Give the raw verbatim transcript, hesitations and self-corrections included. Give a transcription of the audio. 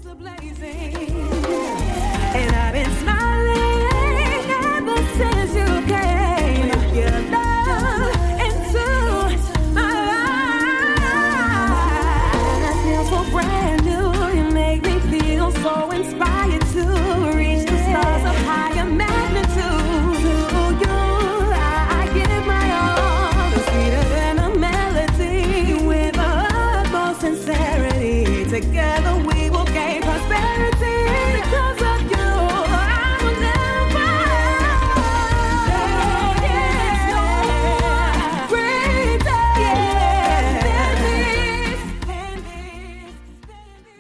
And I've been smiling ever since you came. Your love into my life. And I feel so brand new. You make me feel so inspired to reach the stars of higher magnitude. To you, I, I give my all. Sweeter than a melody with the utmost sincerity. Together.